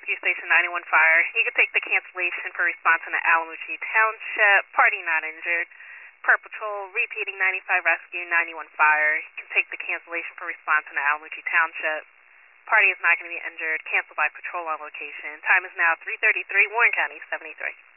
Rescue Station 91 Fire. You can take the cancellation for response in the Alamuchi Township. Party not injured. Per patrol, repeating 95 Rescue 91 Fire. You can take the cancellation for response in the Alamuchi Township. Party is not going to be injured. Cancel by patrol on location. Time is now 3:33, Warren County 73.